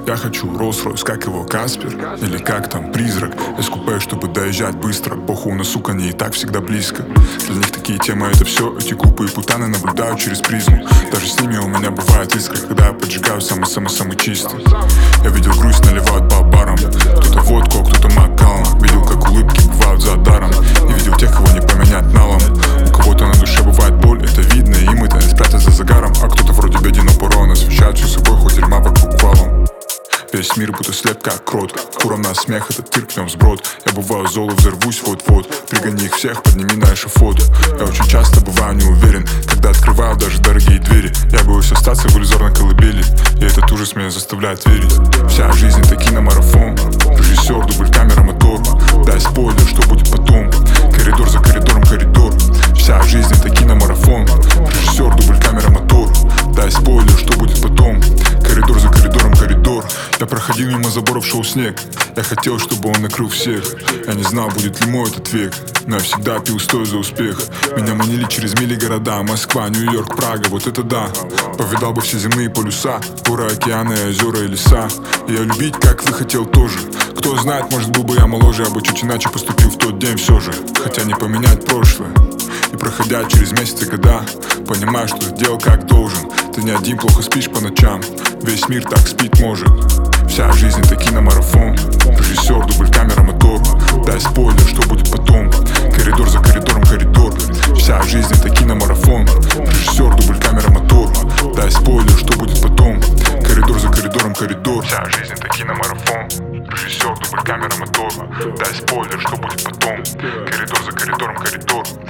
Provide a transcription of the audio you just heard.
Я хочу Rolls-Royce, как его Каспер, или как там призрак. СКП, чтобы доезжать быстро. Похуй, на сука, они и так всегда близко. Для них такие темы это все. Эти глупые путаны наблюдают через призму. Даже с ними у меня бывает искра, когда я поджигаю самый-самый-самый чистый. Я видел грусть наливают по барам. Кто-то водку, а кто-то макалом. Видел, как улыбки бывают за даром. И видел тех, кого не поменять налом. У кого-то на душе бывает боль, это видно. Им это спрятать за загаром. А кто-то вроде бедина порона освещает всю собой, хоть дерьма вокруг валом. Весь мир будто слеп как крот. Куром на смех, этот цирк в нем сброд. Я бываю зол и взорвусь вот-вот. Пригони их всех, подними на эшафот. Я очень часто бываю не уверен, когда открываю даже дорогие двери. Я боюсь остаться в иллюзорной колыбели, и этот ужас меня заставляет верить. Вся жизнь это киномарафон. Режиссер, дубль, камера, мотор. Дай спойлер, что будет потом. Коридор за коридором, коридор. Вся жизнь это киномарафон. Режиссер, дубль, камера, мотор. Дай спойлер, что будет потом. Коридор за коридором, коридор. Я проходил мимо заборов, шел снег. Я хотел, чтобы он накрыл всех. Я не знал, будет ли мой этот век, но я всегда пил стой за успех. Меня манили через мили города. Москва, Нью-Йорк, Прага, вот это да. Повидал бы все земные полюса. Горы, океаны, озера и леса. И я любить, как ты хотел тоже. Кто знает, может был бы я моложе. Я бы чуть иначе поступил в тот день все же. Хотя не поменять прошлое. И проходя через месяцы года, понимаю, что ты делал как должен. Ты не один, плохо спишь по ночам. Весь мир так спит может. Вся жизнь это киномарафон. Режиссер, дубль, камера, мотор. Дай спойлер, что будет потом. Коридор за коридором, коридор. Вся жизнь это киномарафон. Режиссер, дубль, камера, мотор. Дай спойлер, что будет потом. Коридор за коридором, коридор. Вся жизнь это киномарафон. Режиссер, дубль, камера, мотор. Дай спойлер, что будет потом. Коридор за коридором, коридор.